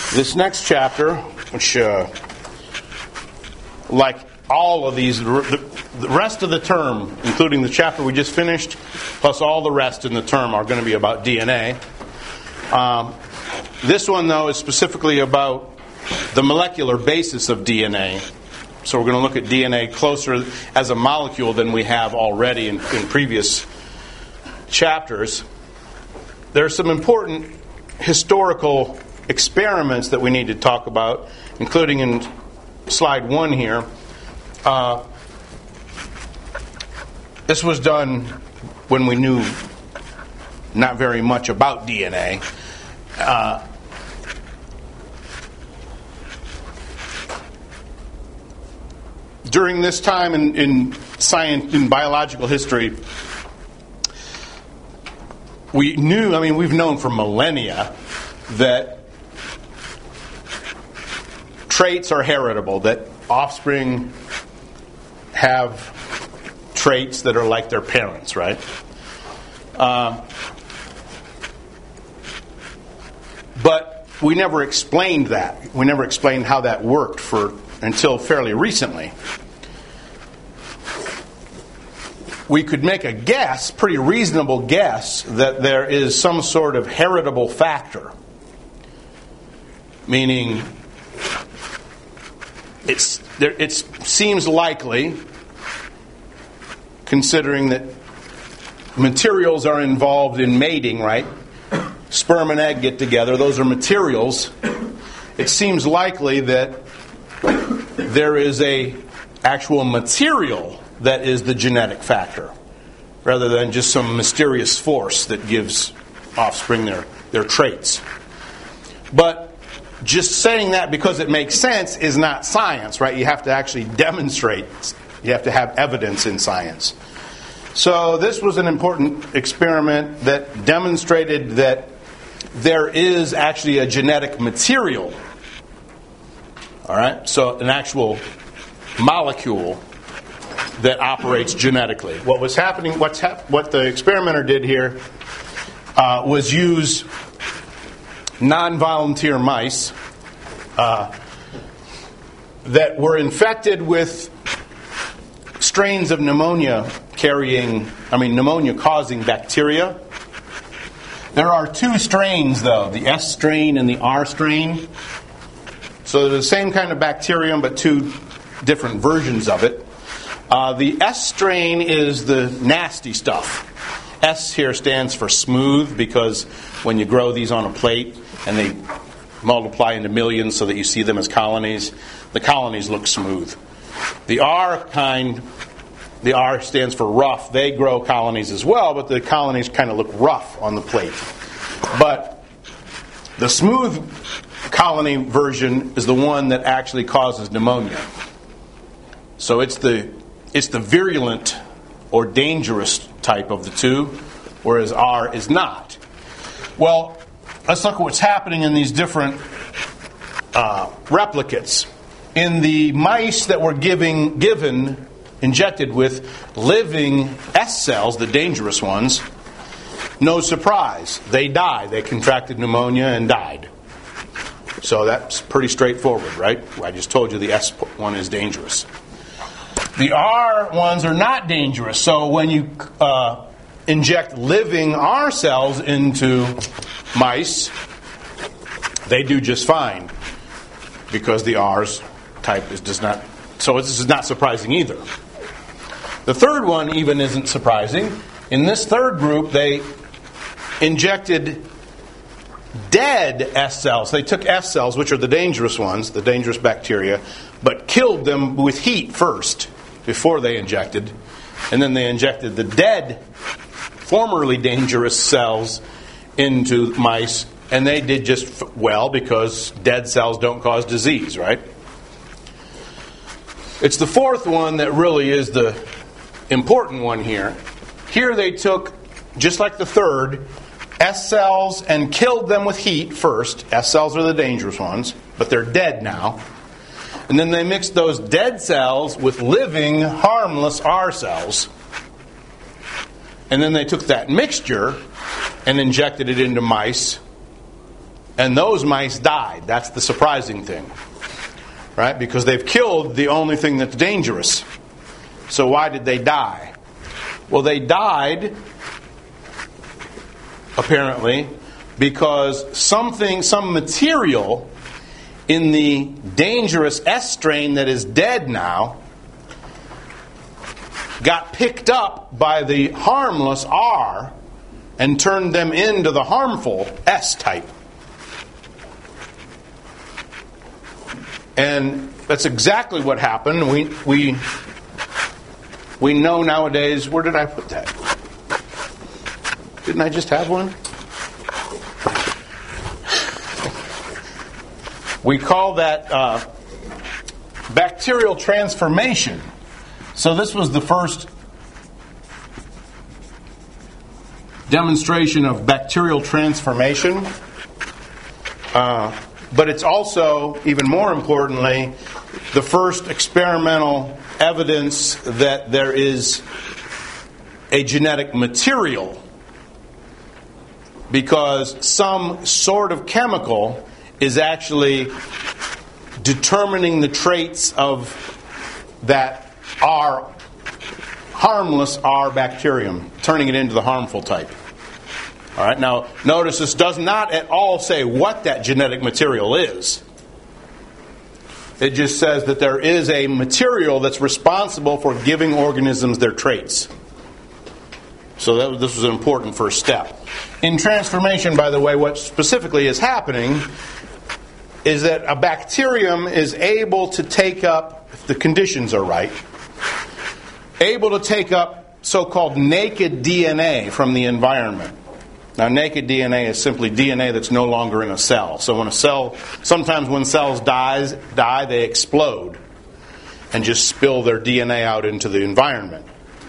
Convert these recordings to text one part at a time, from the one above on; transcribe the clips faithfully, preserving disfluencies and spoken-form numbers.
This next chapter, which, uh, like all of these, the, the rest of the term, including the chapter we just finished, plus all the rest in the term, are going to be about D N A. Um, this one, though, is specifically about the molecular basis of D N A. So we're going to look at D N A closer as a molecule than we have already in, in previous chapters. There are some important historical experiments that we need to talk about, including in slide one here. Uh, this was done when we knew not very much about D N A. Uh, during this time in, in science, in biological history, we knew, I mean, we've known for millennia that traits are heritable, that offspring have traits that are like their parents, right? Uh, but we never explained that. We never explained how that worked for until fairly recently. We could make a guess, pretty reasonable guess, that there is some sort of heritable factor. Meaning, it's there, it seems likely, considering that materials are involved in mating, right? Sperm and egg get together, those are materials. It seems likely that there is a actual material that is the genetic factor, rather than just some mysterious force that gives offspring their, their traits. But just saying that because it makes sense is not science, right? You have to actually demonstrate. You have to have evidence in science. So this was an important experiment that demonstrated that there is actually a genetic material. All right? So an actual molecule that operates genetically. What was happening, what's hap- what the experimenter did here uh, was use non-volunteer mice uh, that were infected with strains of pneumonia carrying, I mean, pneumonia-causing bacteria. There are two strains, though, the S strain and the R strain. So they're the same kind of bacterium, but two different versions of it. Uh, the S strain is the nasty stuff. S here stands for smooth, because when you grow these on a plate and they multiply into millions so that you see them as colonies, the colonies look smooth. The R kind, the R stands for rough. They grow colonies as well, but the colonies kind of look rough on the plate. But the smooth colony version is the one that actually causes pneumonia. So it's the it's the virulent or dangerous type of the two, whereas R is not. Well, let's look at what's happening in these different uh, replicates. In the mice that were giving, given, injected with living S cells, the dangerous ones, no surprise, they died. They contracted pneumonia and died. So that's pretty straightforward, right? I just told you the S one is dangerous. The R ones are not dangerous. So when you uh, inject living R cells into mice, they do just fine, because the R's type is does not. So this is not surprising either. The third one even isn't surprising. In this third group, they injected dead S cells. They took S cells, which are the dangerous ones, the dangerous bacteria, but killed them with heat first before they injected. And then they injected the dead, formerly dangerous cells into mice, and they did just well, because dead cells don't cause disease, right? It's the fourth one that really is the important one here. Here they took, just like the third, S cells and killed them with heat first. S cells are the dangerous ones, but they're dead now. And then they mixed those dead cells with living, harmless R cells. And then they took that mixture and injected it into mice. And those mice died. That's the surprising thing. Right? Because they've killed the only thing that's dangerous. So why did they die? Well, they died, apparently, because something, some material in the dangerous S strain that is dead now got picked up by the harmless R and turned them into the harmful S type. And that's exactly what happened. We we we know nowadays. Where did I put that? Didn't I just have one? We call that uh, bacterial transformation. So this was the first demonstration of bacterial transformation. Uh, but it's also, even more importantly, the first experimental evidence that there is a genetic material, because some sort of chemical is actually determining the traits of that R, harmless R bacterium, turning it into the harmful type. All right. Now, notice this does not at all say what that genetic material is. It just says that there is a material that's responsible for giving organisms their traits. So that, this was an important first step. In transformation, by the way, what specifically is happening is that a bacterium is able to take up, if the conditions are right, able to take up so-called naked D N A from the environment. Now, naked D N A is simply D N A that's no longer in a cell. So when a cell, sometimes when cells dies, die, they explode and just spill their D N A out into the environment.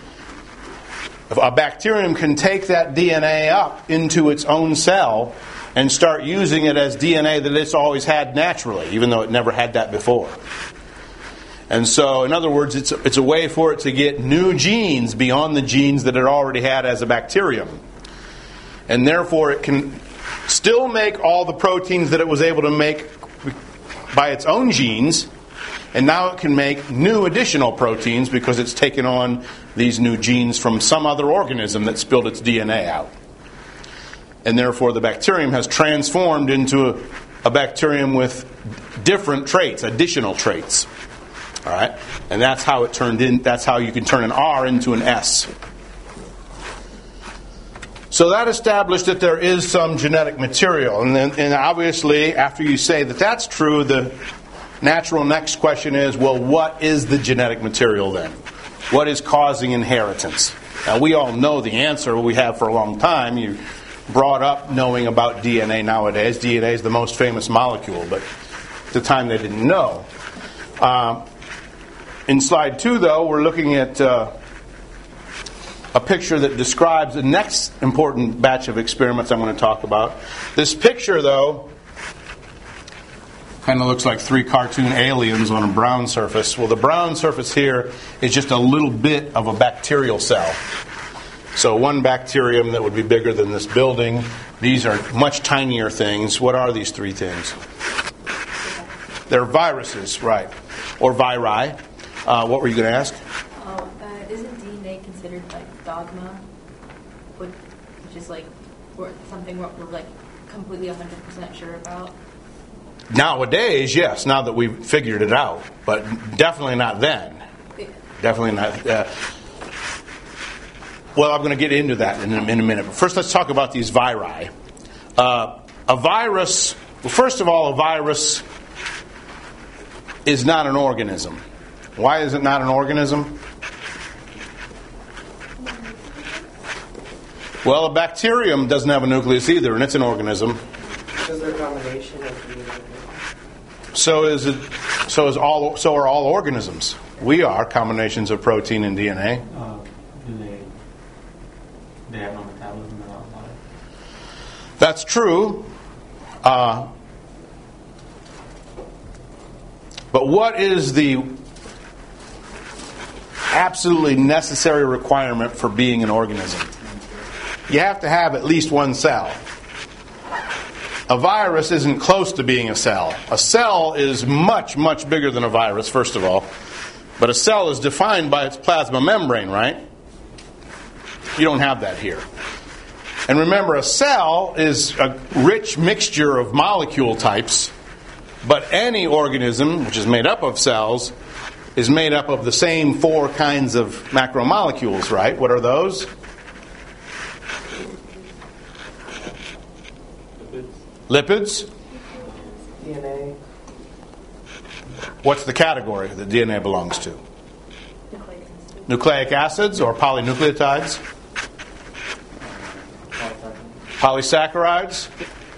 A bacterium can take that D N A up into its own cell and start using it as D N A that it's always had naturally, even though it never had that before. And so, in other words, it's a, it's a way for it to get new genes beyond the genes that it already had as a bacterium. And therefore, it can still make all the proteins that it was able to make by its own genes, and now it can make new additional proteins because it's taken on these new genes from some other organism that spilled its D N A out. And therefore, the bacterium has transformed into a, a bacterium with different traits, additional traits. All right, and that's how it turned in. That's how you can turn an R into an S. So that established that there is some genetic material, and then, and obviously, after you say that that's true, the natural next question is, well, what is the genetic material then? What is causing inheritance? Now, we all know the answer. We have for a long time. You brought up knowing about D N A nowadays. D N A is the most famous molecule, but at the time they didn't know. Um, in slide two, though, we're looking at uh, a picture that describes the next important batch of experiments I'm going to talk about. This picture, though, kind of looks like three cartoon aliens on a brown surface. Well, the brown surface here is just a little bit of a bacterial cell. So one bacterium that would be bigger than this building. These are much tinier things. What are these three things? They're viruses, right. Or viri. Uh, what were you going to ask? Oh, uh, isn't D N A considered like dogma? Which is like something we're, we're like completely one hundred percent sure about? Nowadays, yes, now that we've figured it out. But definitely not then. Yeah. Definitely not. Uh, well, I'm going to get into that in a, in a minute. But first, let's talk about these viri. Uh, a virus, well, first of all, a virus is not an organism. Why is it not an organism? Well, a bacterium doesn't have a nucleus either, and it's an organism. Because they're a combination of D N A. So is it. So is all. So are all organisms. We are combinations of protein and D N A. Uh, do they? They have no metabolism. They're not alive. That's true. Uh, but what is the absolutely necessary requirement for being an organism? You have to have at least one cell. a virus isn't close to being a cell. A cell is much, much bigger than a virus, first of all. But a cell is defined by its plasma membrane, right? You don't have that here. And remember, a cell is a rich mixture of molecule types, but any organism, which is made up of cells, is made up of the same four kinds of macromolecules, right? What are those? Lipids. D N A. What's the category that D N A belongs to? Nucleic acids or polynucleotides? Polysaccharides?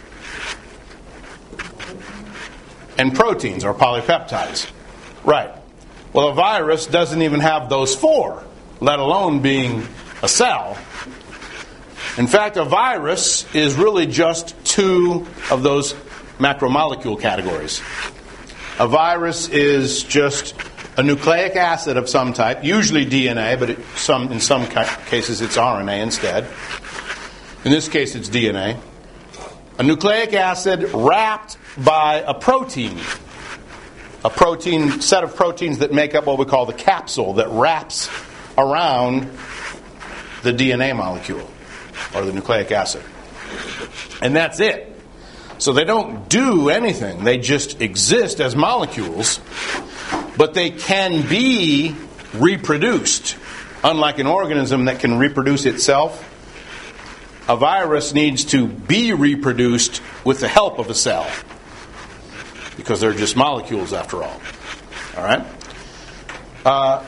And proteins or polypeptides. Right. Well, a virus doesn't even have those four, let alone being a cell. In fact, a virus is really just two of those macromolecule categories. A virus is just a nucleic acid of some type, usually D N A, but it, some, in some ca- cases it's R N A instead. In this case, it's D N A. A nucleic acid wrapped by a protein. A protein, set of proteins that make up what we call the capsule that wraps around the D N A molecule or the nucleic acid. And that's it. So they don't do anything. They just exist as molecules, but they can be reproduced. Unlike an organism that can reproduce itself, a virus needs to be reproduced with the help of a cell, because they're just molecules after all. All right? Uh,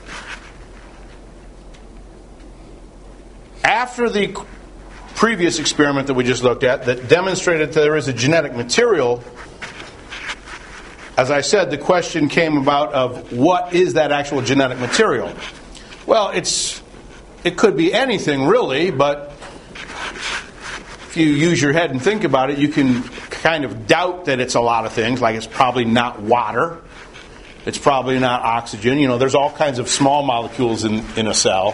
after the previous experiment that we just looked at that demonstrated that there is a genetic material, as I said, the question came about of what is that actual genetic material? Well, it's it could be anything really, but if you use your head and think about it, you can kind of doubt that it's a lot of things, like it's probably not water, it's probably not oxygen. You know, there's all kinds of small molecules in, in a cell.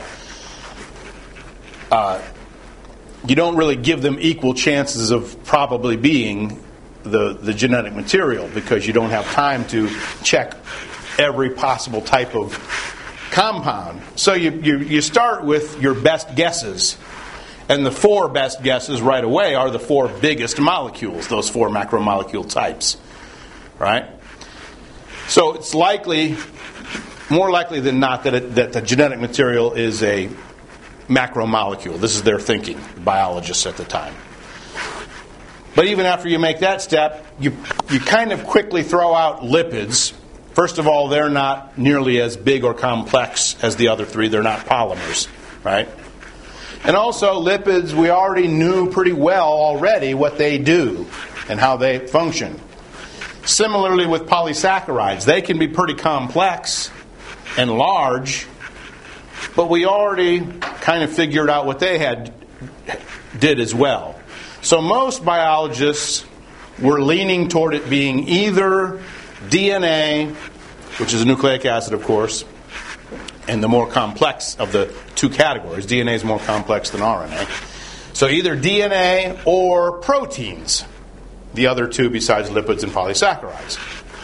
Uh, you don't really give them equal chances of probably being the, the genetic material because you don't have time to check every possible type of compound. So you, you, you start with your best guesses. And the four best guesses right away are the four biggest molecules, those four macromolecule types. Right? So it's likely, more likely than not, that, it, that the genetic material is a macromolecule. This is their thinking, biologists at the time. But even after you make that step, you you kind of quickly throw out lipids. First of all, they're not nearly as big or complex as the other three. They're not polymers, right? And also, lipids, we already knew pretty well already what they do and how they function. Similarly with polysaccharides, they can be pretty complex and large, but we already kind of figured out what they had did as well. So most biologists were leaning toward it being either D N A, which is a nucleic acid, of course, and the more complex of the two categories. D N A is more complex than R N A. So either D N A or proteins, the other two besides lipids and polysaccharides.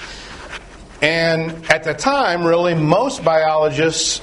And at the time, really, most biologists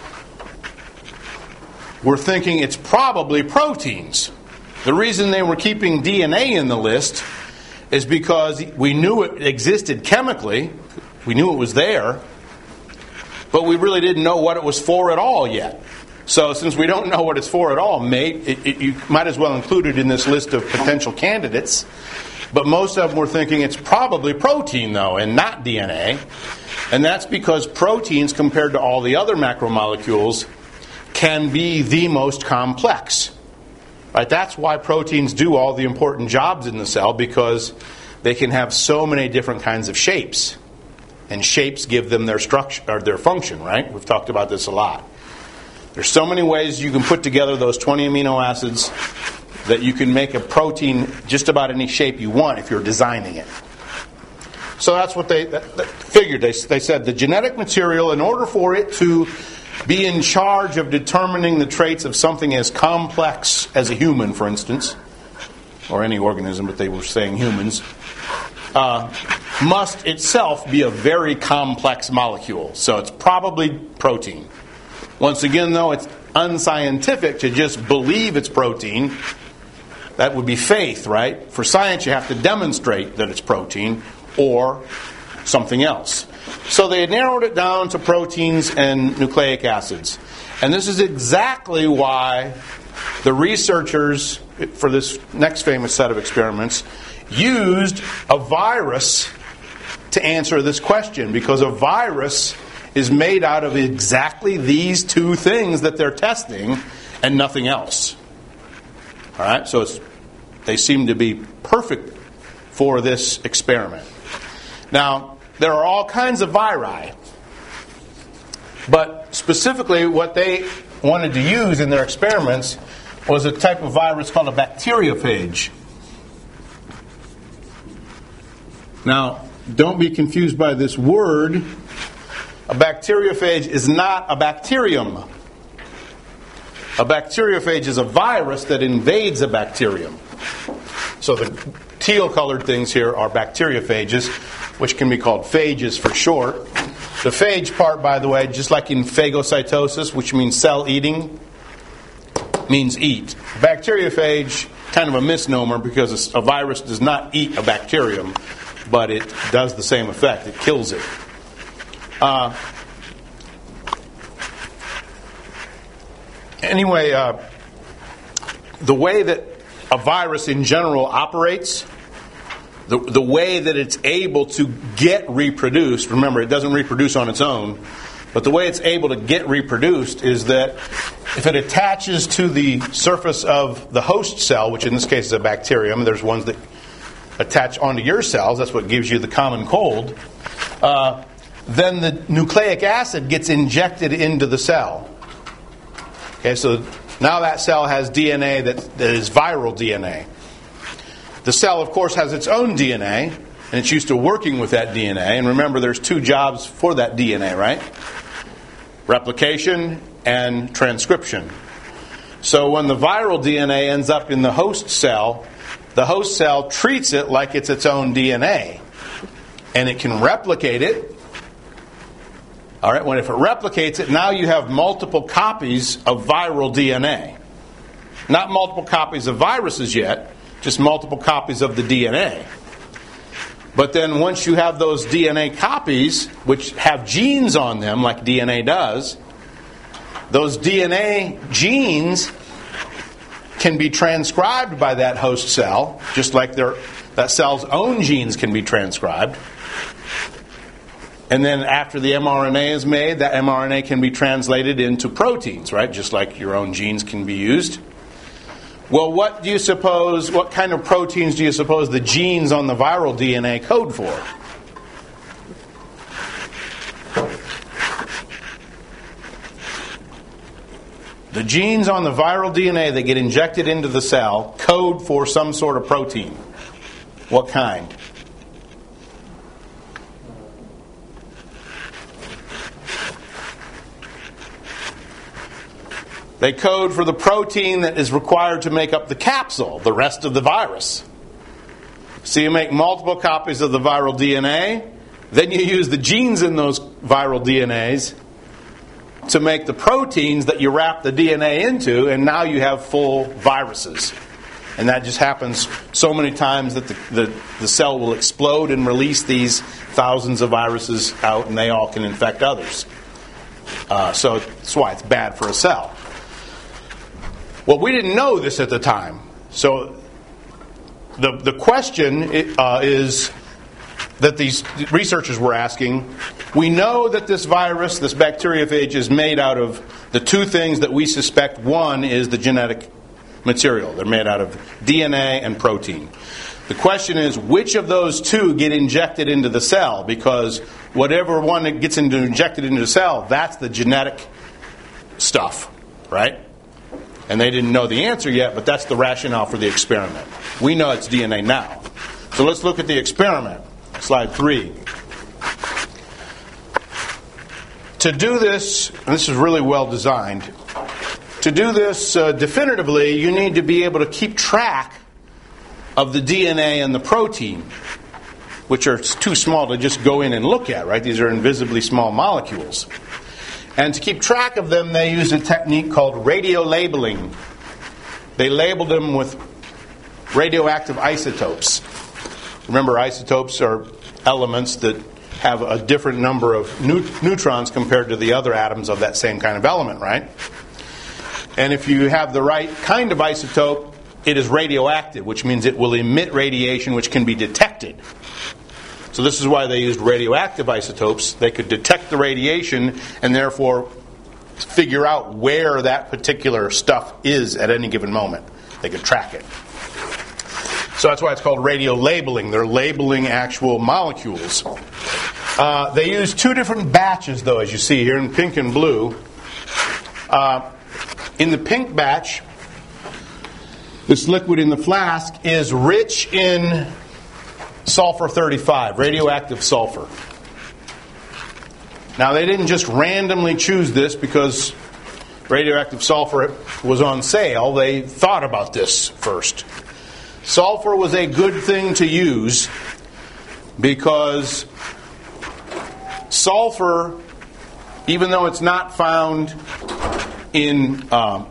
were thinking it's probably proteins. The reason they were keeping D N A in the list is because we knew it existed chemically. We knew it was there. But we really didn't know what it was for at all yet. So since we don't know what it's for at all, mate, it, it, you might as well include it in this list of potential candidates. But most of them were thinking it's probably protein, though, and not D N A. And that's because proteins, compared to all the other macromolecules, can be the most complex. Right? That's why proteins do all the important jobs in the cell, because they can have so many different kinds of shapes. And shapes give them their structure or their function, right? We've talked about this a lot. There's so many ways you can put together those twenty amino acids that you can make a protein just about any shape you want if you're designing it. So that's what they that, that figured. They, they said the genetic material, in order for it to be in charge of determining the traits of something as complex as a human, for instance, or any organism, but they were saying humans, uh, must itself be a very complex molecule. So it's probably protein. Once again, though, it's unscientific to just believe it's protein. That would be faith, right? For science, you have to demonstrate that it's protein or something else. So they narrowed it down to proteins and nucleic acids. And this is exactly why the researchers for this next famous set of experiments used a virus to answer this question, because a virus is made out of exactly these two things that they're testing and nothing else. All right, so it's, they seem to be perfect for this experiment. Now, there are all kinds of viri, but specifically what they wanted to use in their experiments was a type of virus called a bacteriophage. Now, don't be confused by this word. A bacteriophage is not a bacterium. A bacteriophage is a virus that invades a bacterium. So the teal-colored things here are bacteriophages, which can be called phages for short. The phage part, by the way, just like in phagocytosis, which means cell eating, means eat. Bacteriophage, kind of a misnomer, because a virus does not eat a bacterium, but it does the same effect. It kills it. Uh, anyway, uh, the way that a virus in general operates, the, the way that it's able to get reproduced, remember, it doesn't reproduce on its own, but the way it's able to get reproduced is that if it attaches to the surface of the host cell, which in this case is a bacterium, there's ones that attach onto your cells, that's what gives you the common cold, uh, then the nucleic acid gets injected into the cell. Okay, so now that cell has D N A that, that is viral D N A. The cell, of course, has its own D N A, and it's used to working with that D N A. And remember, there's two jobs for that D N A, right? Replication and transcription. So when the viral D N A ends up in the host cell, the host cell treats it like it's its own D N A. And it can replicate it. All right, when if it replicates it, now you have multiple copies of viral D N A. Not multiple copies of viruses yet, just multiple copies of the D N A. But then once you have those D N A copies, which have genes on them like D N A does, those D N A genes can be transcribed by that host cell, just like their, that cell's own genes can be transcribed. And then after the mRNA is made, that mRNA can be translated into proteins, right? Just like your own genes can be used. Well, what do you suppose, what kind of proteins do you suppose the genes on the viral D N A code for? The genes on the viral D N A that get injected into the cell code for some sort of protein. What kind? They code for the protein that is required to make up the capsule, the rest of the virus. So you make multiple copies of the viral D N A, then you use the genes in those viral D N As to make the proteins that you wrap the D N A into, and now you have full viruses. And that just happens so many times that the, the, the cell will explode and release these thousands of viruses out, and they all can infect others. Uh, so that's why it's bad for a cell. Well, we didn't know this at the time. So the the question uh, is that these researchers were asking, we know that this virus, this bacteriophage, is made out of the two things that we suspect. One is the genetic material. They're made out of D N A and protein. The question is, which of those two get injected into the cell? Because whatever one that gets into, injected into the cell, that's the genetic stuff, right? And they didn't know the answer yet, but that's the rationale for the experiment. We know it's D N A now. So let's look at the experiment. Slide three. To do this, and this is really well designed, to do this uh, definitively, you need to be able to keep track of the D N A and the protein, which are too small to just go in and look at, right? These are invisibly small molecules. And to keep track of them, they used a technique called radiolabeling. They labeled them with radioactive isotopes. Remember, isotopes are elements that have a different number of neut- neutrons compared to the other atoms of that same kind of element, right? And if you have the right kind of isotope, it is radioactive, which means it will emit radiation which can be detected. So this is why they used radioactive isotopes. They could detect the radiation and therefore figure out where that particular stuff is at any given moment. They could track it. So that's why it's called radiolabeling. They're labeling actual molecules. Uh, they use two different batches, though, as you see here in pink and blue. Uh, in the pink batch, this liquid in the flask is rich in sulfur thirty-five, radioactive sulfur. Now, they didn't just randomly choose this because radioactive sulfur was on sale. They thought about this first. Sulfur was a good thing to use because sulfur, even though it's not found in um,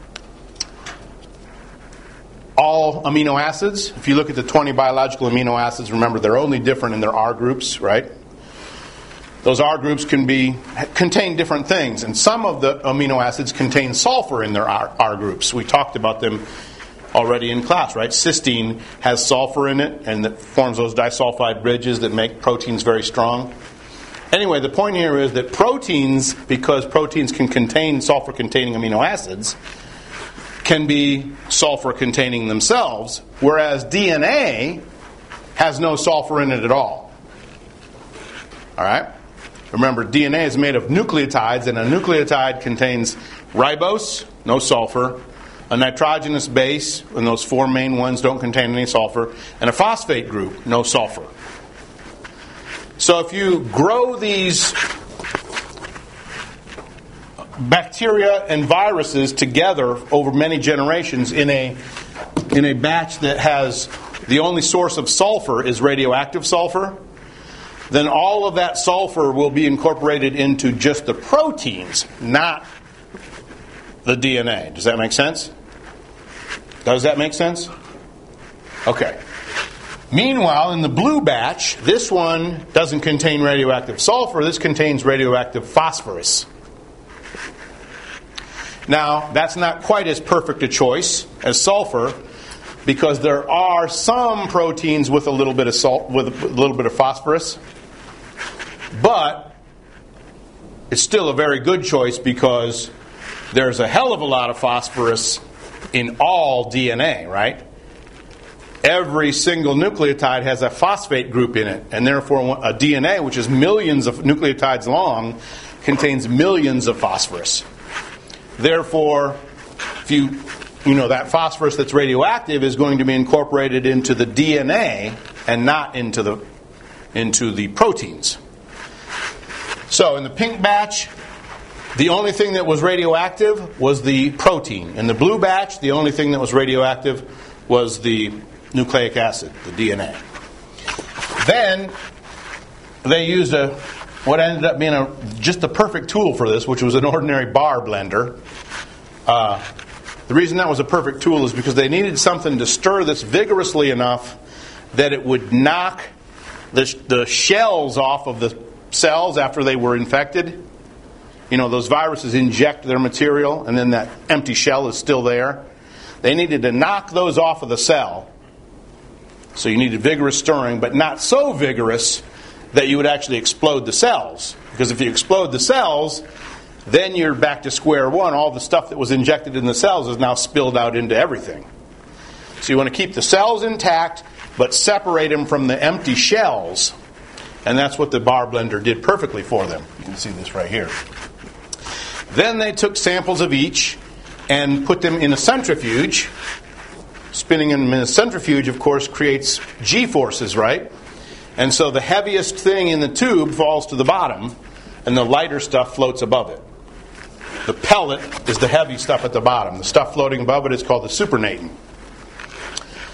all amino acids, if you look at the twenty biological amino acids, remember they're only different in their R groups, right? Those R groups can be contain different things, and some of the amino acids contain sulfur in their R, R groups. We talked about them already in class, right? Cysteine has sulfur in it, and that forms those disulfide bridges that make proteins very strong. Anyway, the point here is that proteins, because proteins can contain sulfur-containing amino acids, can be sulfur-containing themselves, whereas D N A has no sulfur in it at all. All right? Remember, D N A is made of nucleotides, and a nucleotide contains ribose, no sulfur, a nitrogenous base, and those four main ones don't contain any sulfur, and a phosphate group, no sulfur. So if you grow these bacteria and viruses together over many generations in a in a batch that has the only source of sulfur is radioactive sulfur, then all of that sulfur will be incorporated into just the proteins, not the D N A. Does that make sense? Does that make sense? Okay. Meanwhile, in the blue batch, this one doesn't contain radioactive sulfur. This contains radioactive phosphorus. Now, that's not quite as perfect a choice as sulfur, because there are some proteins with a little bit of salt, with a little bit of phosphorus, but it's still a very good choice because there's a hell of a lot of phosphorus in all D N A, right? Every single nucleotide has a phosphate group in it, and therefore a D N A, which is millions of nucleotides long, contains millions of phosphorus. Therefore, if you, you know, that phosphorus that's radioactive is going to be incorporated into the D N A and not into the into the proteins. So in the pink batch, the only thing that was radioactive was the protein. In the blue batch, the only thing that was radioactive was the nucleic acid, the D N A. Then they used a what ended up being a just the perfect tool for this, which was an ordinary bar blender. Uh, the reason that was a perfect tool is because they needed something to stir this vigorously enough that it would knock the, the shells off of the cells after they were infected. You know, those viruses inject their material, and then that empty shell is still there. They needed to knock those off of the cell. So you needed vigorous stirring, but not so vigorous that you would actually explode the cells. Because if you explode the cells, then you're back to square one. All the stuff that was injected in the cells is now spilled out into everything. So you want to keep the cells intact, but separate them from the empty shells. And that's what the bar blender did perfectly for them. You can see this right here. Then they took samples of each and put them in a centrifuge. Spinning them in a centrifuge, of course, creates G-forces, right? And so the heaviest thing in the tube falls to the bottom, and the lighter stuff floats above it. The pellet is the heavy stuff at the bottom. The stuff floating above it is called the supernatant.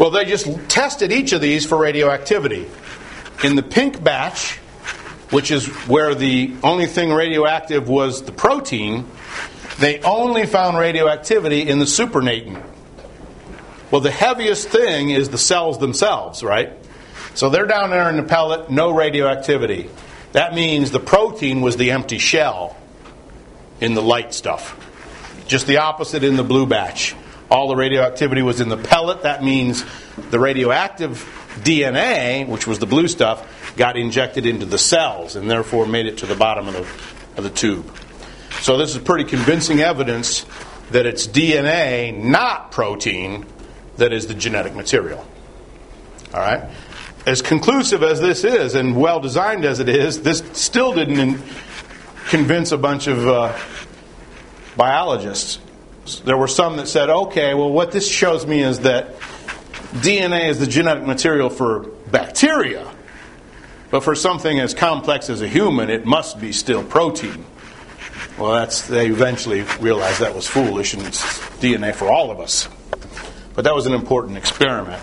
Well, they just tested each of these for radioactivity. In the pink batch, which is where the only thing radioactive was the protein, they only found radioactivity in the supernatant. Well, the heaviest thing is the cells themselves, right? So they're down there in the pellet, no radioactivity. That means the protein was the empty shell in the light stuff. Just the opposite in the blue batch. All the radioactivity was in the pellet. That means the radioactive D N A, which was the blue stuff, got injected into the cells and therefore made it to the bottom of the, of the tube. So this is pretty convincing evidence that it's D N A, not protein, that is the genetic material. All right? As conclusive as this is and well designed as it is, this still didn't in- convince a bunch of uh, biologists. There were some that said, okay, well, what this shows me is that D N A is the genetic material for bacteria, but for something as complex as a human, it must be still protein. Well, that's they eventually realized that was foolish, and it's D N A for all of us. But that was an important experiment.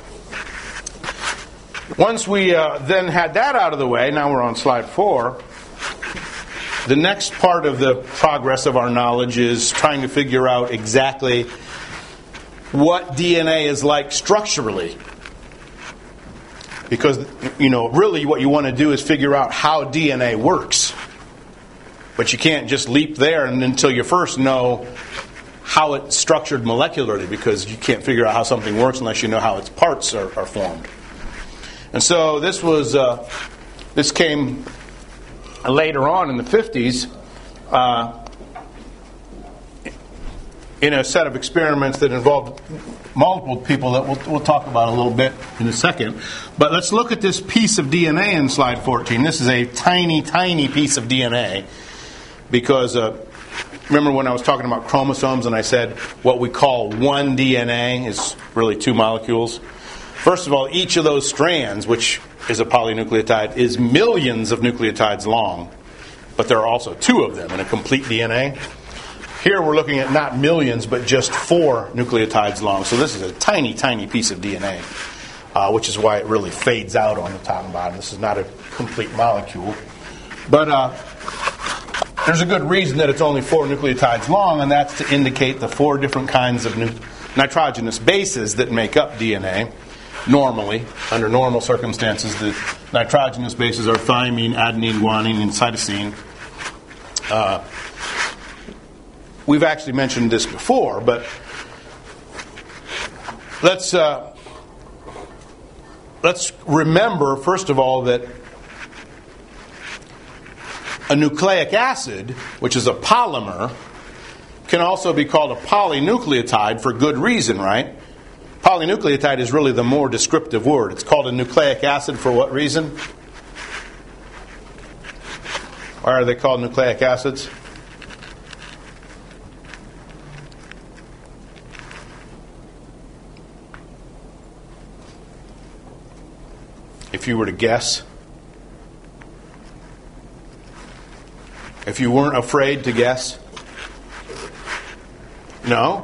Once we uh, then had that out of the way, now we're on slide four, the next part of the progress of our knowledge is trying to figure out exactly what D N A is like structurally. Because, you know, really what you want to do is figure out how D N A works. But you can't just leap there and until you first know how it's structured molecularly, because you can't figure out how something works unless you know how its parts are, are formed. And so this was uh, this came later on in the fifties uh, in a set of experiments that involved multiple people that we'll, we'll talk about a little bit in a second. But let's look at this piece of D N A in slide fourteen. This is a tiny, tiny piece of D N A because uh, remember when I was talking about chromosomes and I said what we call one D N A is really two molecules? First of all, each of those strands, which is a polynucleotide, is millions of nucleotides long. But there are also two of them in a complete D N A. Here we're looking at not millions, but just four nucleotides long. So this is a tiny, tiny piece of D N A, uh, which is why it really fades out on the top and bottom. This is not a complete molecule. But uh, there's a good reason that it's only four nucleotides long, and that's to indicate the four different kinds of nu- nitrogenous bases that make up D N A. Normally, under normal circumstances, the nitrogenous bases are thymine, adenine, guanine, and cytosine. Uh, we've actually mentioned this before, but let's uh, let's remember first of all that a nucleic acid, which is a polymer, can also be called a polynucleotide for good reason, right? Polynucleotide is really the more descriptive word. It's called a nucleic acid for what reason? Why are they called nucleic acids? If you were to guess. If you weren't afraid to guess. No?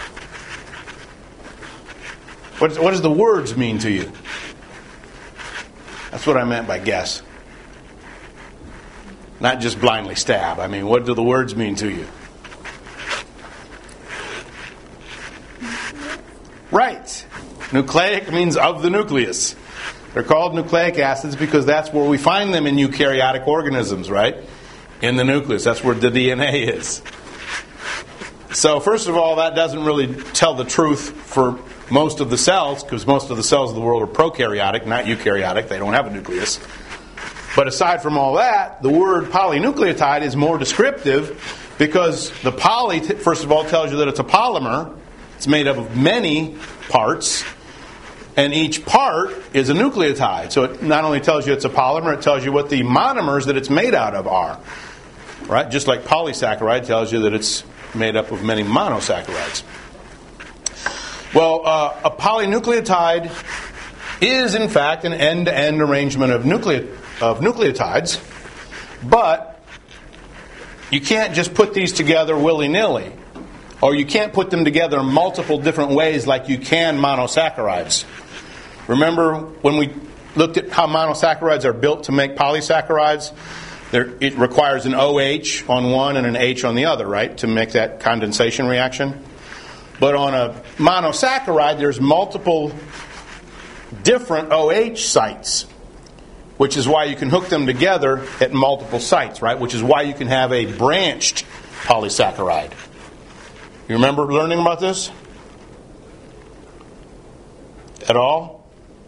What, what does the words mean to you? That's what I meant by guess. Not just blindly stab. I mean, what do the words mean to you? Right. Nucleic means of the nucleus. They're called nucleic acids because that's where we find them in eukaryotic organisms, right? In the nucleus. That's where the D N A is. So, first of all, that doesn't really tell the truth for most of the cells, because most of the cells of the world are prokaryotic, not eukaryotic. They don't have a nucleus. But aside from all that, the word polynucleotide is more descriptive because the poly, first of all, tells you that it's a polymer. It's made up of many parts, and each part is a nucleotide. So it not only tells you it's a polymer, it tells you what the monomers that it's made out of are. Right? Just like polysaccharide tells you that it's made up of many monosaccharides. Well, uh, a polynucleotide is, in fact, an end-to-end arrangement of, nucleo- of nucleotides, but you can't just put these together willy-nilly, or you can't put them together in multiple different ways like you can monosaccharides. Remember when we looked at how monosaccharides are built to make polysaccharides? There, it requires an OH on one and an H on the other, right, to make that condensation reaction. But on a monosaccharide, there's multiple different OH sites, which is why you can hook them together at multiple sites, right? Which is why you can have a branched polysaccharide. You remember learning about this? At all?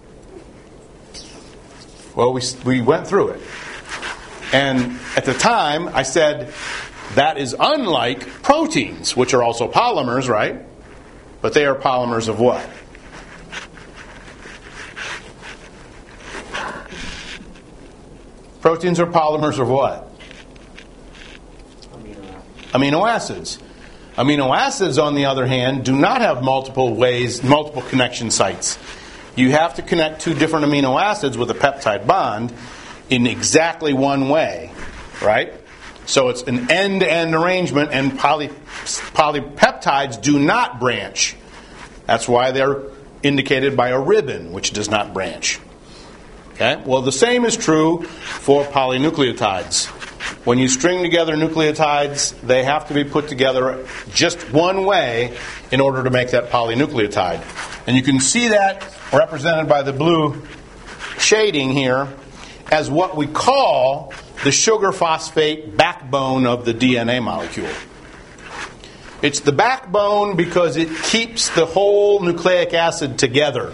Well, we we went through it. And at the time, I said, that is unlike proteins, which are also polymers, right? But they are polymers of what? Proteins are polymers of what? Amino acids. Amino acids, on the other hand, do not have multiple ways, multiple connection sites. You have to connect two different amino acids with a peptide bond in exactly one way, right? So it's an end-to-end arrangement, and poly, polypeptides do not branch. That's why they're indicated by a ribbon, which does not branch. Okay? Well, the same is true for polynucleotides. When you string together nucleotides, they have to be put together just one way in order to make that polynucleotide. And you can see that represented by the blue shading here as what we call the sugar phosphate backbone of the D N A molecule. It's the backbone because it keeps the whole nucleic acid together.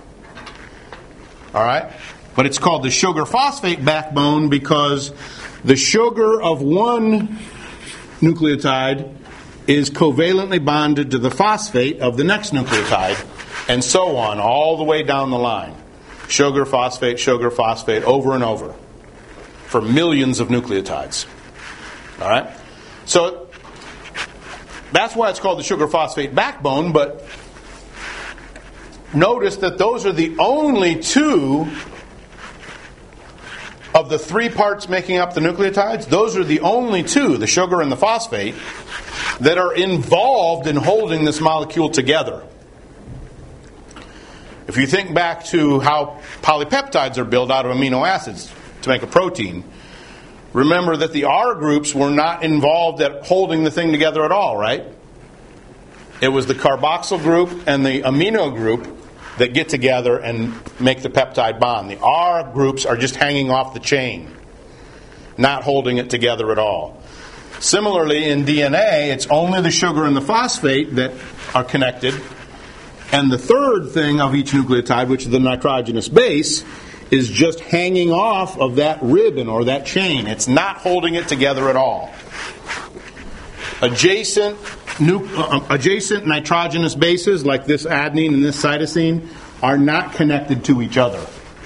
All right? But it's called the sugar phosphate backbone because the sugar of one nucleotide is covalently bonded to the phosphate of the next nucleotide, and so on, all the way down the line. Sugar, phosphate, sugar, phosphate, over and over, for millions of nucleotides. All right? So that's why it's called the sugar phosphate backbone, but notice that those are the only two of the three parts making up the nucleotides. Those are the only two, the sugar and the phosphate, that are involved in holding this molecule together. If you think back to how polypeptides are built out of amino acids to make a protein, remember that the R groups were not involved at holding the thing together at all, right? It was the carboxyl group and the amino group that get together and make the peptide bond. The R groups are just hanging off the chain, not holding it together at all. Similarly, in D N A, it's only the sugar and the phosphate that are connected. And the third thing of each nucleotide, which is the nitrogenous base, is just hanging off of that ribbon or that chain. It's not holding it together at all. Adjacent nu- uh, adjacent nitrogenous bases, like this adenine and this cytosine, are not connected to each other.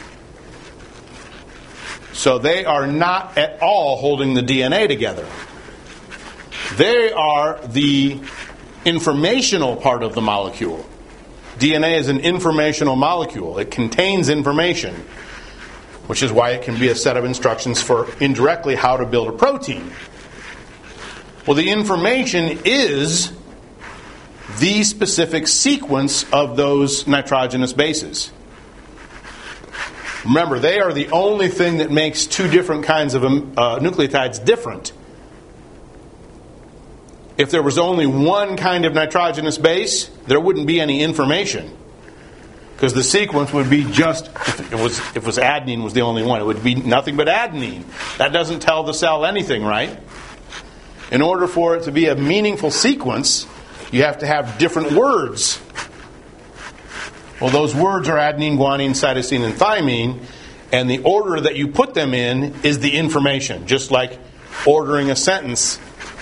So they are not at all holding the D N A together. They are the informational part of the molecule. D N A is an informational molecule. It contains information, which is why it can be a set of instructions for indirectly how to build a protein. Well, the information is the specific sequence of those nitrogenous bases. Remember, they are the only thing that makes two different kinds of uh, nucleotides different. If there was only one kind of nitrogenous base, there wouldn't be any information. Because the sequence would be just, if it was, if it was adenine was the only one, it would be nothing but adenine. That doesn't tell the cell anything, right? In order for it to be a meaningful sequence, you have to have different words. Well, those words are adenine, guanine, cytosine, and thymine, and the order that you put them in is the information, just like ordering a sentence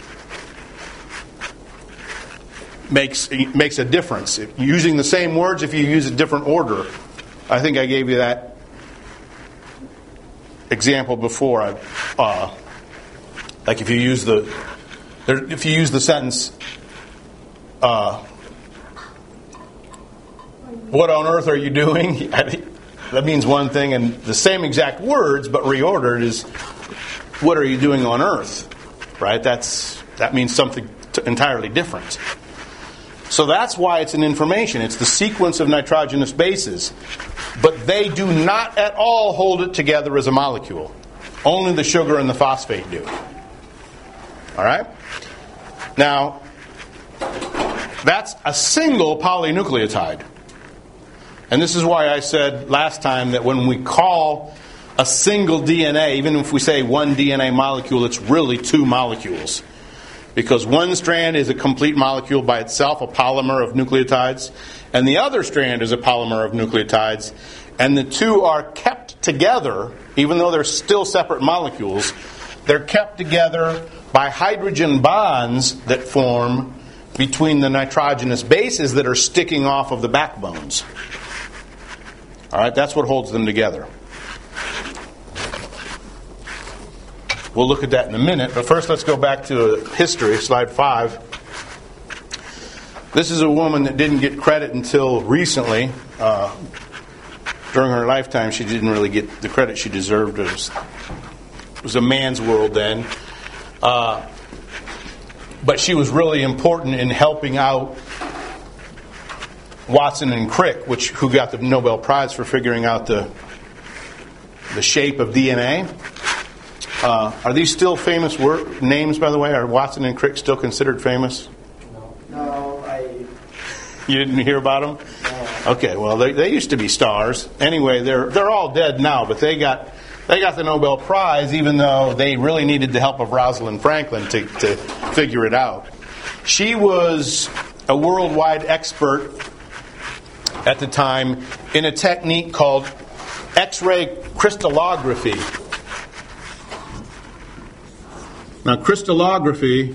makes makes a difference. If, using the same words if you use a different order. I think I gave you that example before. I, uh, like if you use the if you use the sentence, uh, "What on earth are you doing?" That means one thing, and the same exact words but reordered is, "What are you doing on earth?" Right? That's that means something t- entirely different. So that's why it's an information. It's the sequence of nitrogenous bases. But they do not at all hold it together as a molecule. Only the sugar and the phosphate do. All right? Now, that's a single polynucleotide. And this is why I said last time that when we call a single D N A, even if we say one D N A molecule, it's really two molecules. Because one strand is a complete molecule by itself, a polymer of nucleotides, and the other strand is a polymer of nucleotides, and the two are kept together, even though they're still separate molecules, they're kept together by hydrogen bonds that form between the nitrogenous bases that are sticking off of the backbones. All right, that's what holds them together. We'll look at that in a minute, but first let's go back to history, slide five. This is a woman that didn't get credit until recently. Uh, during her lifetime, she didn't really get the credit she deserved. It was, it was a man's world then. Uh, but she was really important in helping out Watson and Crick, which who got the Nobel Prize for figuring out the the shape of D N A. Uh, are these still famous word, names, by the way? Are Watson and Crick still considered famous? No. No, I... You didn't hear about them? No. Okay, well, they, they used to be stars. Anyway, they're they're all dead now, but they got they got the Nobel Prize, even though they really needed the help of Rosalind Franklin to, to figure it out. She was a worldwide expert at the time in a technique called X-ray crystallography. Now, crystallography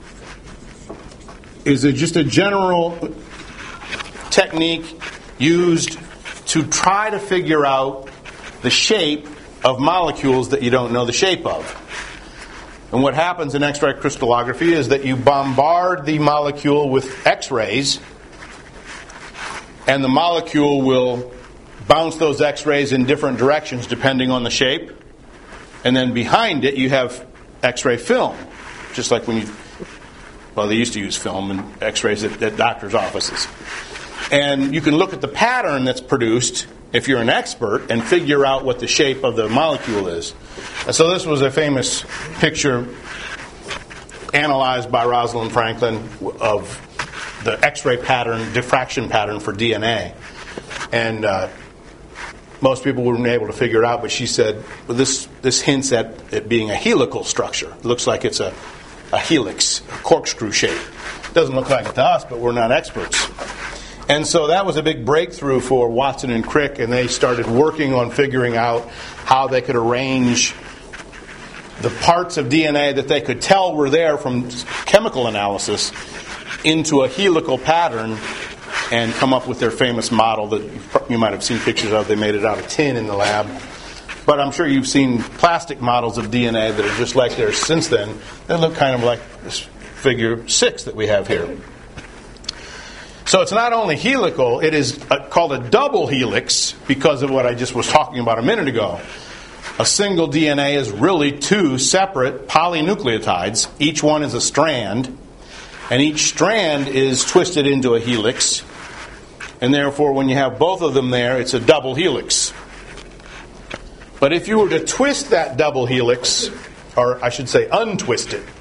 is a, just a general technique used to try to figure out the shape of molecules that you don't know the shape of. And what happens in X-ray crystallography is that you bombard the molecule with X-rays, and the molecule will bounce those X-rays in different directions depending on the shape. And then behind it you have X-ray film, just like when you, well, they used to use film and X-rays at, at doctors' offices. And you can look at the pattern that's produced if you're an expert and figure out what the shape of the molecule is. And so this was a famous picture analyzed by Rosalind Franklin of the X-ray pattern, diffraction pattern for D N A. And uh, most people weren't able to figure it out, but she said, well, this, this hints at it being a helical structure. It looks like it's a, a helix, a corkscrew shape. It doesn't look like it to us, but we're not experts. And so that was a big breakthrough for Watson and Crick, and they started working on figuring out how they could arrange the parts of D N A that they could tell were there from chemical analysis into a helical pattern and come up with their famous model that you might have seen pictures of. They made it out of tin in the lab. But I'm sure you've seen plastic models of D N A that are just like theirs since then. They look kind of like this figure six that we have here. So it's not only helical, it is a, called a double helix because of what I just was talking about a minute ago. A single D N A is really two separate polynucleotides. Each one is a strand, and each strand is twisted into a helix. And therefore, when you have both of them there, it's a double helix. But if you were to twist that double helix, or I should say untwist it,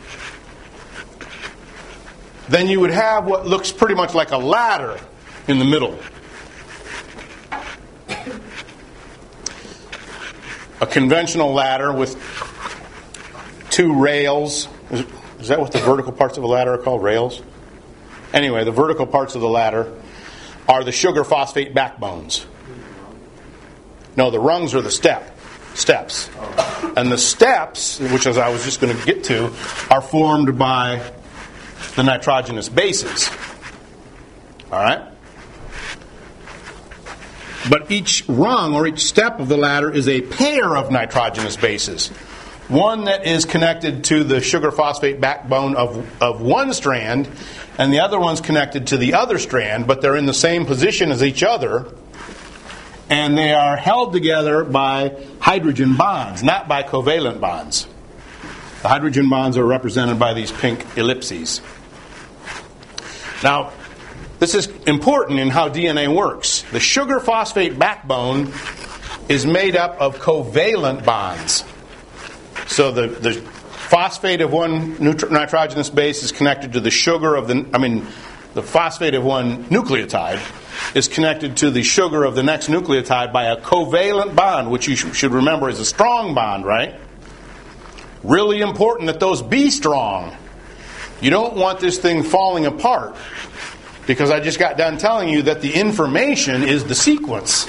then you would have what looks pretty much like a ladder in the middle. A conventional ladder with two rails. Is, is that what the vertical parts of a ladder are called? Rails? Anyway, the vertical parts of the ladder are the sugar phosphate backbones. No, the rungs are the step. Steps. And the steps, which as I was just going to get to, are formed by the nitrogenous bases. All right? But each rung or each step of the ladder is a pair of nitrogenous bases. One that is connected to the sugar phosphate backbone of, of one strand, and the other one's connected to the other strand, but they're in the same position as each other, and they are held together by hydrogen bonds, not by covalent bonds. The hydrogen bonds are represented by these pink ellipses. Now, This is important in how D N A works. The sugar phosphate backbone is made up of covalent bonds. So the, the phosphate of one nitro- nitrogenous base is connected to the sugar of the, I mean, the phosphate of one nucleotide is connected to the sugar of the next nucleotide by a covalent bond, which you sh- should remember is a strong bond, right? Really important that those be strong. You don't want this thing falling apart, because I just got done telling you that the information is the sequence.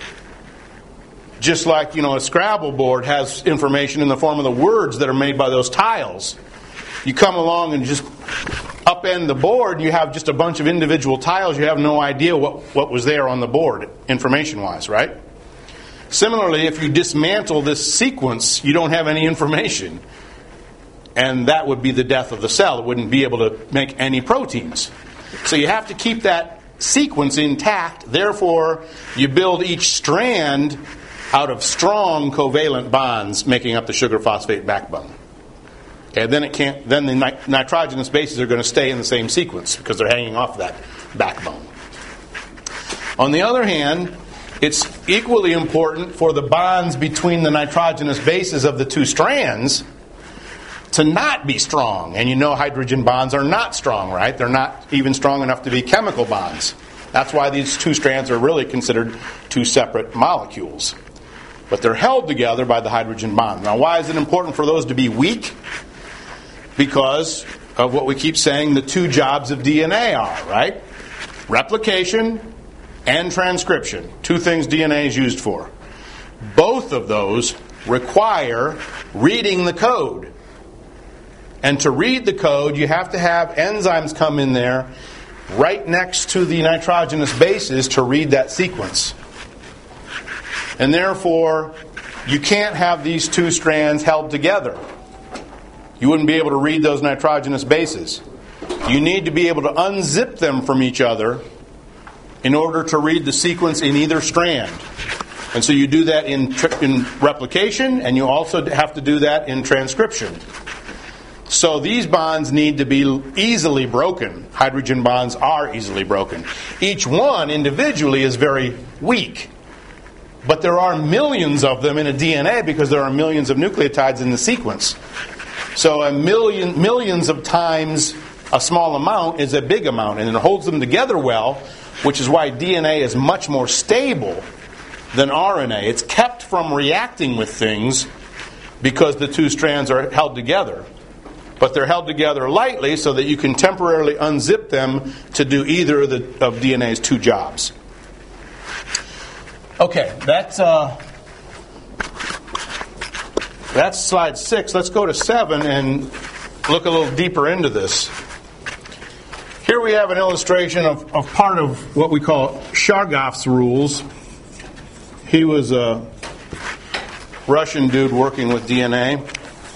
Just like, you know, a Scrabble board has information in the form of the words that are made by those tiles. You come along and just upend the board, you have just a bunch of individual tiles. You have no idea what, what was there on the board, information-wise, right? Similarly, if you dismantle this sequence, you don't have any information. And that would be the death of the cell. It wouldn't be able to make any proteins. So you have to keep that sequence intact. Therefore, you build each strand out of strong covalent bonds making up the sugar phosphate backbone. Okay, then it can't. Then the nit- nitrogenous bases are going to stay in the same sequence because they're hanging off that backbone. On the other hand, it's equally important for the bonds between the nitrogenous bases of the two strands to not be strong. And you know hydrogen bonds are not strong, right? They're not even strong enough to be chemical bonds. That's why these two strands are really considered two separate molecules. But they're held together by the hydrogen bond. Now, why is it important for those to be weak? Because of what we keep saying the two jobs of D N A are, right? Replication and transcription. Two things D N A is used for. Both of those require reading the code. And to read the code, you have to have enzymes come in there right next to the nitrogenous bases to read that sequence. And therefore, you can't have these two strands held together. You wouldn't be able to read those nitrogenous bases. You need to be able to unzip them from each other in order to read the sequence in either strand. And so you do that in, in replication, and you also have to do that in transcription. So these bonds need to be easily broken. Hydrogen bonds are easily broken. Each one individually is very weak. But there are millions of them in a D N A because there are millions of nucleotides in the sequence. So a million, millions of times a small amount is a big amount, and it holds them together well, which is why D N A is much more stable than R N A. It's kept from reacting with things because the two strands are held together. But they're held together lightly so that you can temporarily unzip them to do either of, the, of D N A's two jobs. Okay, that's uh, that's slide six. Let's go to seven and look a little deeper into this. Here we have an illustration of, of part of what we call Chargaff's rules. He was a Russian dude working with D N A.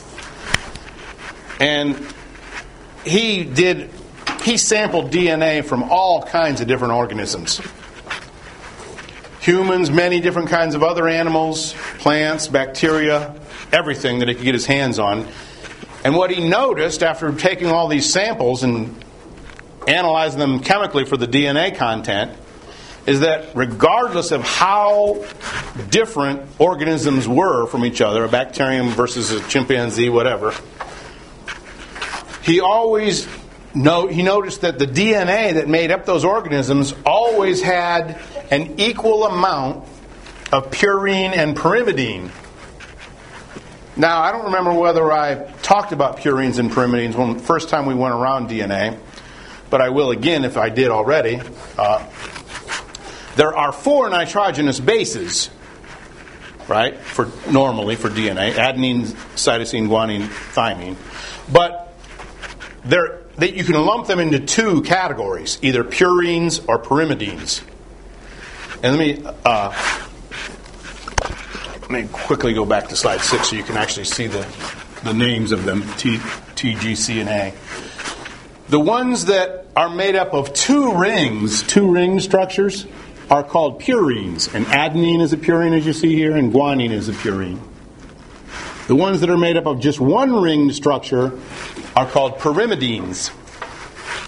And he did, he sampled D N A from all kinds of different organisms. Humans, many different kinds of other animals, plants, bacteria, everything that he could get his hands on. And what he noticed after taking all these samples and analyzing them chemically for the D N A content is that regardless of how different organisms were from each other, a bacterium versus a chimpanzee, whatever, he always no, he noticed that the D N A that made up those organisms always had an equal amount of purine and pyrimidine. Now, I don't remember whether I talked about purines and pyrimidines when the first time we went around D N A, but I will again if I did already. Uh, there are four nitrogenous bases, right, for normally for D N A: adenine, cytosine, guanine, thymine. But they're, they, you can lump them into two categories, either purines or pyrimidines. And let me uh, let me quickly go back to slide six so you can actually see the, the names of them, T, T, G, C, and A. The ones that are made up of two rings, two ring structures, are called purines. And adenine is a purine, as you see here, and guanine is a purine. The ones that are made up of just one ring structure are called pyrimidines.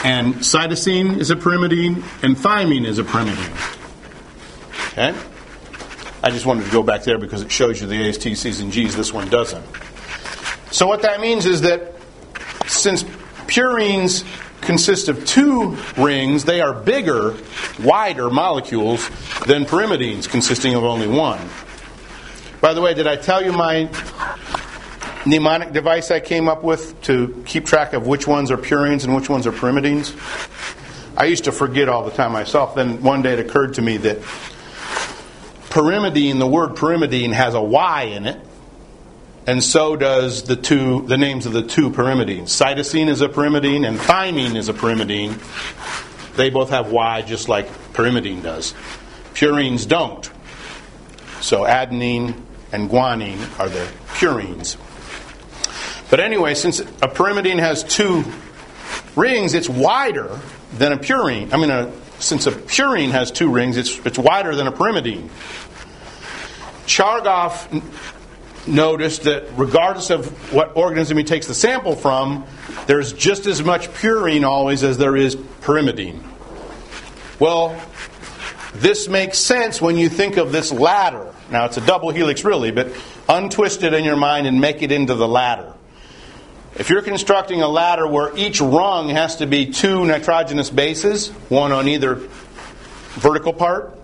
And cytosine is a pyrimidine, and thymine is a pyrimidine. Okay? I just wanted to go back there because it shows you the A's, T's, C's, and G's. This one doesn't. So what that means is that since purines consist of two rings, they are bigger, wider molecules than pyrimidines consisting of only one. By the way, did I tell you my mnemonic device I came up with to keep track of which ones are purines and which ones are pyrimidines? I used to forget all the time myself. Then one day it occurred to me that pyrimidine, the word pyrimidine, has a Y in it, and so does the two, the names of the two pyrimidines. Cytosine is a pyrimidine, and thymine is a pyrimidine. They both have Y, just like pyrimidine does. Purines don't. So adenine and guanine are the purines. But anyway, since a pyrimidine has two rings, it's wider than a purine. I mean, a, since a purine has two rings, it's it's wider than a pyrimidine. Chargaff noticed that regardless of what organism he takes the sample from, there's just as much purine always as there is pyrimidine. Well, this makes sense when you think of this ladder. Now, it's a double helix really, but untwist it in your mind and make it into the ladder. If you're constructing a ladder where each rung has to be two nitrogenous bases, one on either vertical part,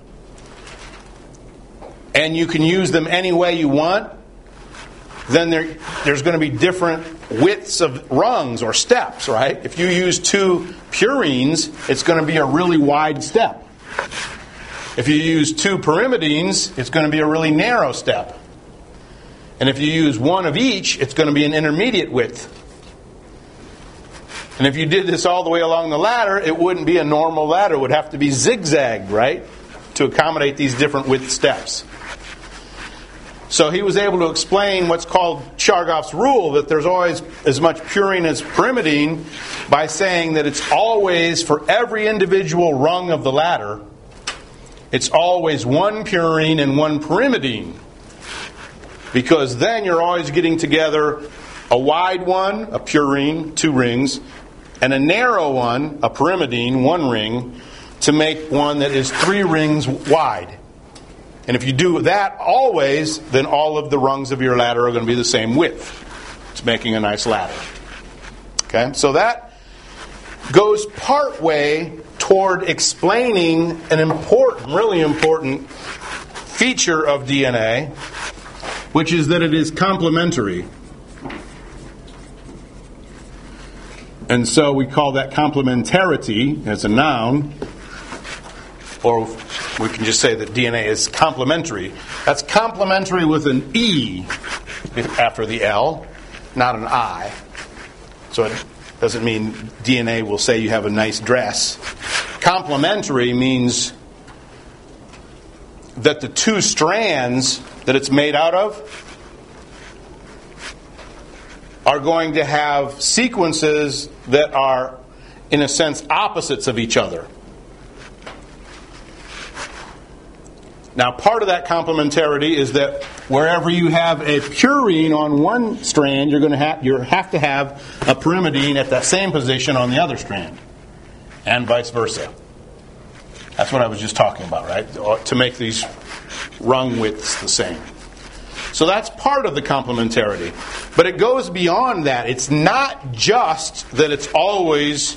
and you can use them any way you want, then there, there's going to be different widths of rungs or steps, right? If you use two purines, it's going to be a really wide step. If you use two pyrimidines, it's going to be a really narrow step. And if you use one of each, it's going to be an intermediate width. And if you did this all the way along the ladder, it wouldn't be a normal ladder. It would have to be zigzagged, right? To accommodate these different width steps. So he was able to explain what's called Chargaff's rule, that there's always as much purine as pyrimidine, by saying that it's always, for every individual rung of the ladder, it's always one purine and one pyrimidine. Because then you're always getting together a wide one, a purine, two rings, and a narrow one, a pyrimidine, one ring, to make one that is three rings wide. And if you do that always, then all of the rungs of your ladder are going to be the same width. It's making a nice ladder. Okay, so that goes part way toward explaining an important, really important feature of D N A, which is that it is complementary. And so we call that complementarity as a noun, or we can just say that D N A is complementary. That's complementary with an E after the L, not an I. So it doesn't mean D N A will say you have a nice dress. Complementary means that the two strands that it's made out of are going to have sequences that are, in a sense, opposites of each other. Now, part of that complementarity is that wherever you have a purine on one strand, you're going to have you have to have a pyrimidine at that same position on the other strand, and vice versa. That's what I was just talking about, right? To make these rung widths the same. So that's part of the complementarity. But it goes beyond that. It's not just that it's always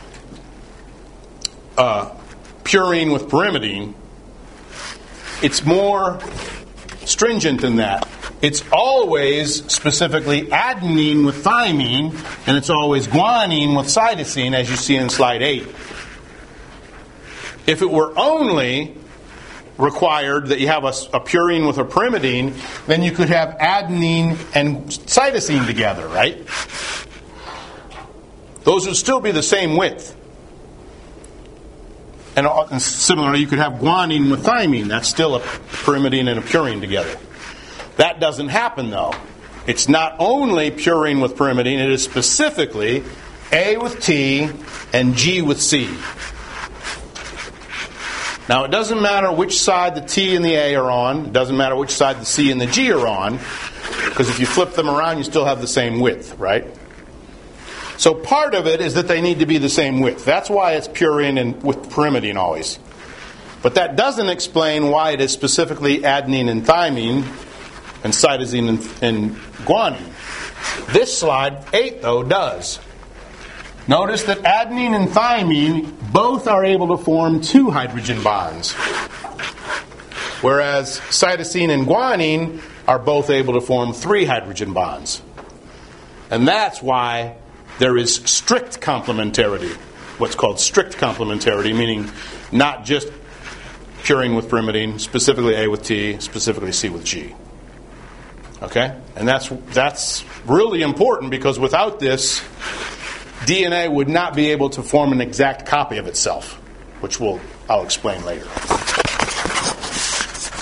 uh, purine with pyrimidine. It's more stringent than that. It's always specifically adenine with thymine, and it's always guanine with cytosine, as you see in slide eight. If it were only required that you have a, a purine with a pyrimidine, then you could have adenine and cytosine together, right? Those would still be the same width. And, and similarly, you could have guanine with thymine. That's still a pyrimidine and a purine together. That doesn't happen, though. It's not only purine with pyrimidine, it is specifically A with T and G with C. Now, it doesn't matter which side the T and the A are on. It doesn't matter which side the C and the G are on. Because if you flip them around, you still have the same width, right? So part of it is that they need to be the same width. That's why it's purine and with pyrimidine always. But that doesn't explain why it is specifically adenine and thymine and cytosine and, and guanine. This slide eight, though, does. Notice that adenine and thymine both are able to form two hydrogen bonds, whereas cytosine and guanine are both able to form three hydrogen bonds. And that's why there is strict complementarity, what's called strict complementarity, meaning not just purine with pyrimidine, specifically A with T, specifically C with G. Okay? And that's that's really important because without this, D N A would not be able to form an exact copy of itself, which we'll I'll explain later.